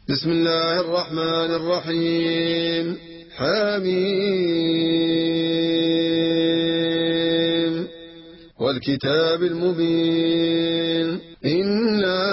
بسم الله الرحمن الرحيم. حميم والكتاب المبين. إنا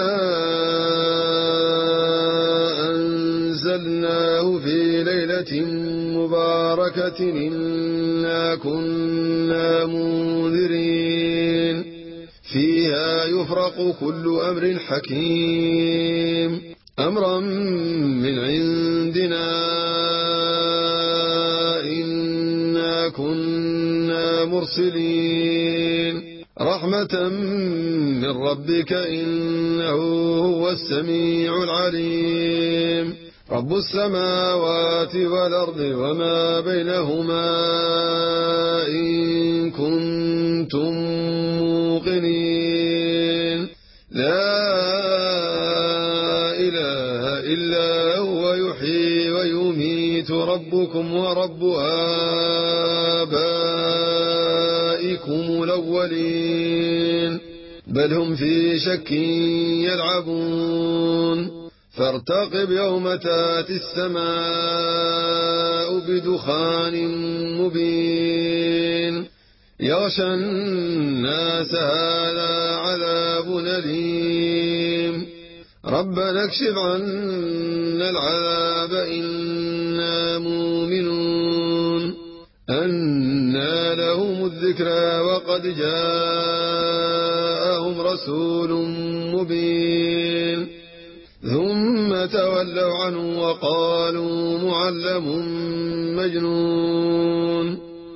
أنزلناه في ليلة مباركة إنا كنا منذرين فيها يفرق كل أمر حكيم أمرا من عندنا إنا كنا مرسلين رحمة من ربك إنه هو السميع العليم رب السماوات والأرض وما بينهما إن كنتم موقنين لا إله إلا هو يحيي ويميت ربكم ورب آبائكم الأولين بل هم في شك يلعبون فارتقب يوم تأتي السماء بدخان مبين يغشى الناس هذا عذاب أليم ربنا اكشف عنا العذاب إنا مؤمنون أنى لهم الذكرى وقد جاءهم رسول مبين ثم تولوا عنه وقالوا معلم مجنون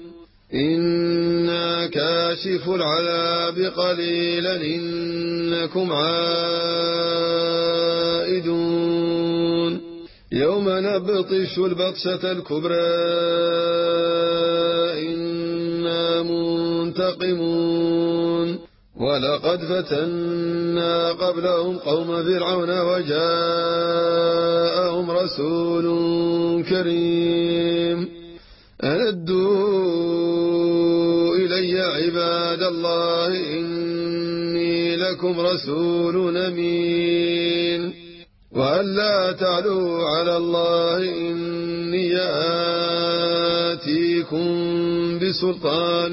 إنا كاشف العذاب قليلا إنكم عائدون يوم نبطش البطشة الكبرى إنا منتقمون ولقد فتنا قبلهم قوم فرعون وجاءهم رسول كريم أندوا إلي عباد الله إني لكم رسول أمين وأن لا تعلوا على الله إني آتيكم بسلطان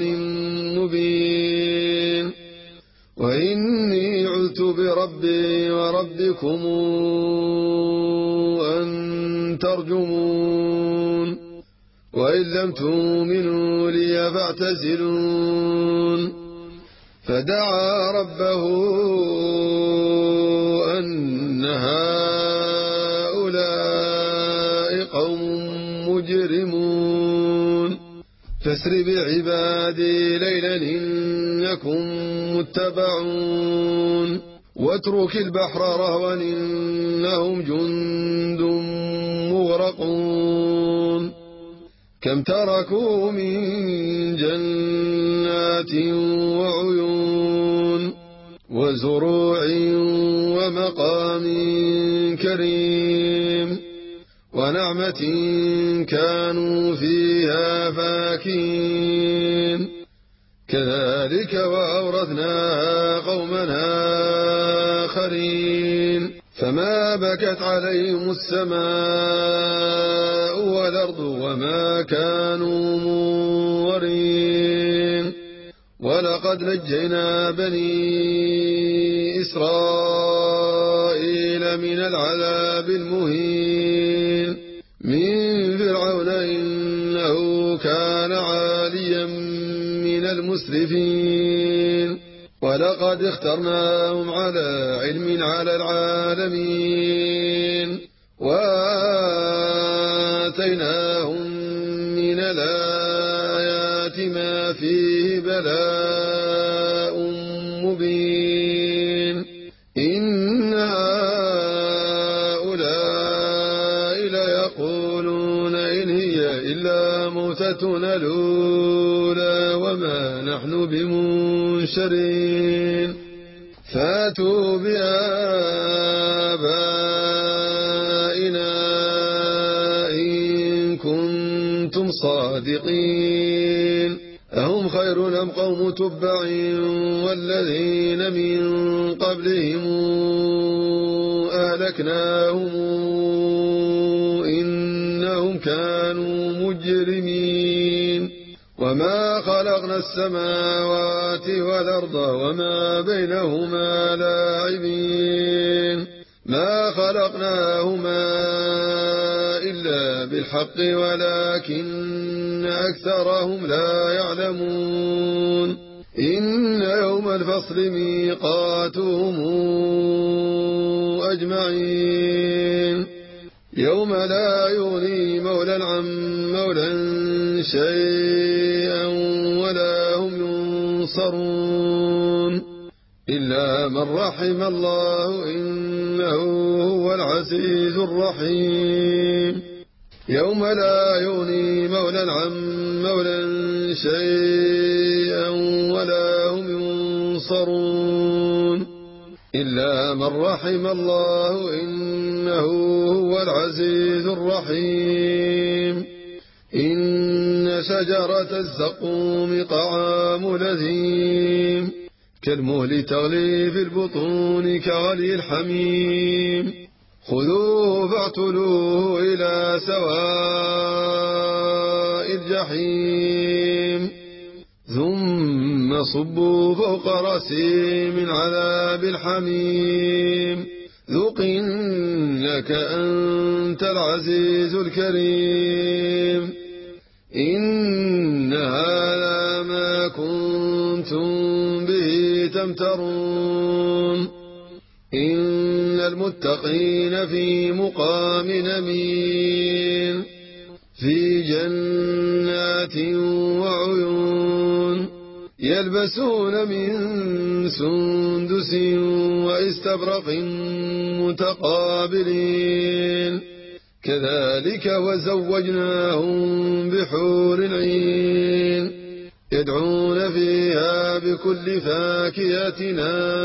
مبين وإني عذت بربي وربكم أن ترجمون وإن لم تؤمنوا لي فاعتزلون فدعا ربه أن هؤلاء قوم مجرمون فاسر بعبادي ليلا إنكم متبعون واترك البحر رهوا إنهم جند مغرقون كم تركوا من جنات وعيون وزروع ومقام كريم ونعمة كانوا فيها فاكهين كذلك وأورثناها قوما آخرين فما بكت عليهم السماء والأرض وما كانوا منظرين ولقد نجينا بني إسرائيل من العذاب المهين من فرعون إنه كان عاليا من المسرفين ولقد اخترناهم على علم على العالمين وآتيناهم من الآيات ما فيه بلاء مبين إن هؤلاء ليقولون إن هي إلا موتتنا الأولى وما نحن بمنشرين فاتوا بآبائنا إن كنتم صادقين أهم خير أم قوم تبع والذين من قبلهم أهلكناهم إنهم كانوا مجرمين وما خلقنا السماوات والأرض وما بينهما لاعبين ما خلقناهما إلا بالحق ولكن أكثرهم لا يعلمون إن يوم الفصل ميقاتهم أجمعين يوم لا يغني مولى عن مولى شيئا ولا هم ينصرون إلا من رحم الله إنه هو العزيز الرحيم يوم لا يغني مولى عن مولى شيئا ولا هم ينصرون إلا من رحم الله إنه هو العزيز الرحيم إن شجرة الزقوم طعام لثيم كالمهل تغلي في البطون كغلي الحميم خذوه فاعتلوه إلى سواء الجحيم ثم صبوا فوق رأسه من عذاب الحميم ذق إنك أنت العزيز الكريم إن هذا ما كنتم به تمترون إن المتقين في مقام أمين في جنات وعيون يلبسون من سندس واستبرق متقابلين كذلك وزوجناهم بحور عين يدعون فيها بكل فاكهة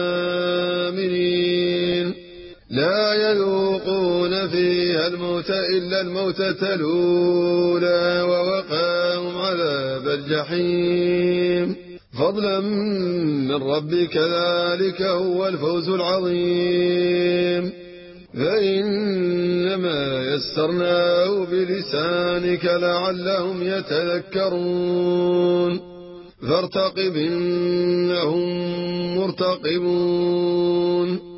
آمنين لا يذوقون فيها الموت إلا الموتة الأولى ووقاهم عذاب الجحيم فضلا من ربك ذلك هو الفوز العظيم فإنما يسرناه بلسانك لعلهم يتذكرون فارتقب إنهم مرتقبون